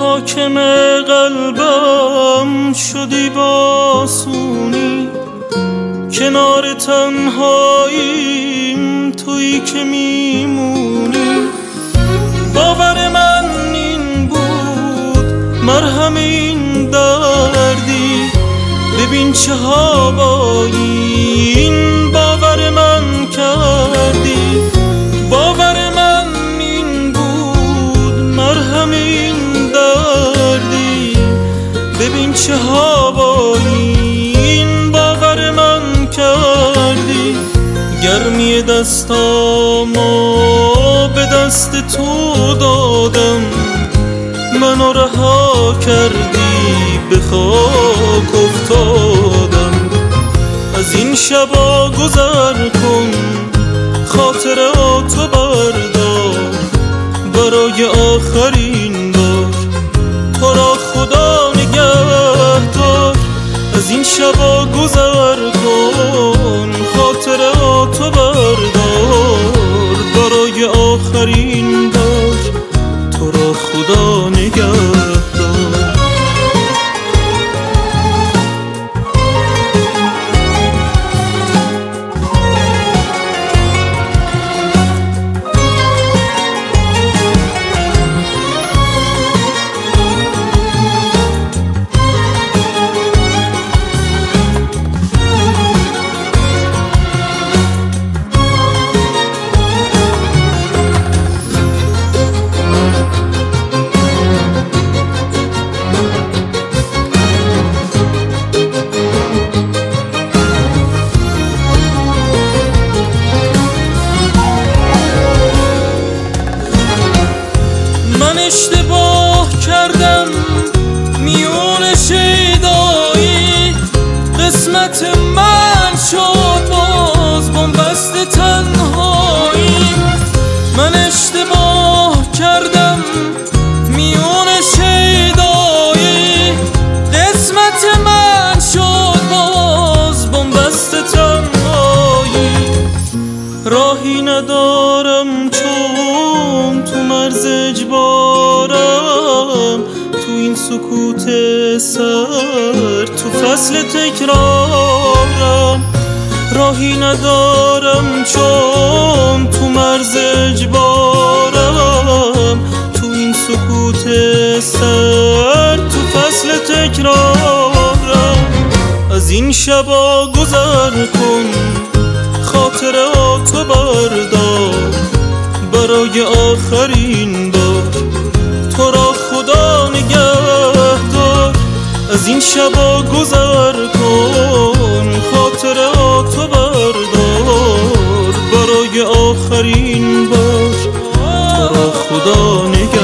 حاکم قلبم شدی باسونی، کنار تنهاییم تویی که میمونی. باور من این بود مرهم این دردی، ببین چه هوایی این باور من کردی. باور من این بود مرهم این دردی، ببین چه هوایی این باور من کردی. گرمی دستامو به دست تو دادم، منو رها کردی به خاک افتادم. از این شبا گذر کن خاطراتو بردار، برای آخرین بار تو را خدا نگهدار. از این شبا گذر کن خاطراتو بردار، برای آخرین بار تو را خدا نگهدار. من اشتباه کردم میون شیدایی، قسمت من شد باز بنبست تنهایی. من اشتباه کردم میون شیدایی، قسمت من شد باز بنبست تنهایی. راهی ندارم چون تو مرز اجبارم، تو این سکوت سر تو فصل تکرارم. راهی ندارم چون تو مرز اجبارم، تو این سکوت سر تو فصل تکرارم. از این شبا گذر کن خاطراتو بردار، برای آخرین بار تو را خدا نگهدار. از این شبا گذر کن خاطراتو بردار، برای آخرین بار تو را خدا نگهدار.